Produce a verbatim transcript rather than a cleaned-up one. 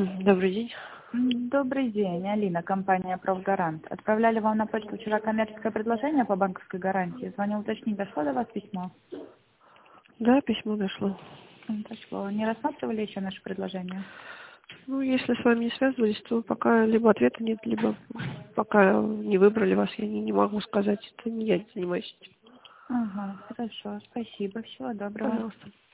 Добрый день. М, Добрый день, Алина, компания «Профгарант». Отправляли вам на почту вчера коммерческое предложение по банковской гарантии. Звоню уточнить, дошло до вас письмо? Да, письмо дошло. М, Дошло. Не рассматривали еще наше предложение? Ну, если с вами не связывались, то пока либо ответа нет, либо пока не выбрали вас, я не, не могу сказать. Это не я занимаюсь этим. Ага, хорошо, спасибо, всего доброго. Пожалуйста.